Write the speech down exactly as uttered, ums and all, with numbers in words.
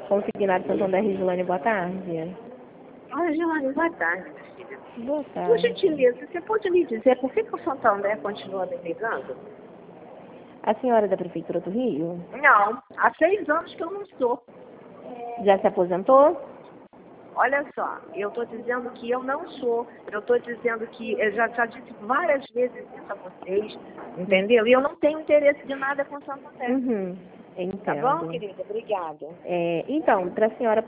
Consignado Santander, Regiane, boa tarde. Olha, Regiane, boa tarde, filha. Boa Por tarde. gentileza, você pode me dizer por que, que o Santander continua me ligando? A senhora é da Prefeitura do Rio? Não, há seis anos que eu não sou. Já se aposentou? Olha só, eu estou dizendo que eu não sou. Eu estou dizendo que eu já, já disse várias vezes isso a vocês, entendeu? E eu não tenho interesse de nada com o Santander. Uhum, Tá bom, entendo. querida? Obrigada. É, então, para a senhora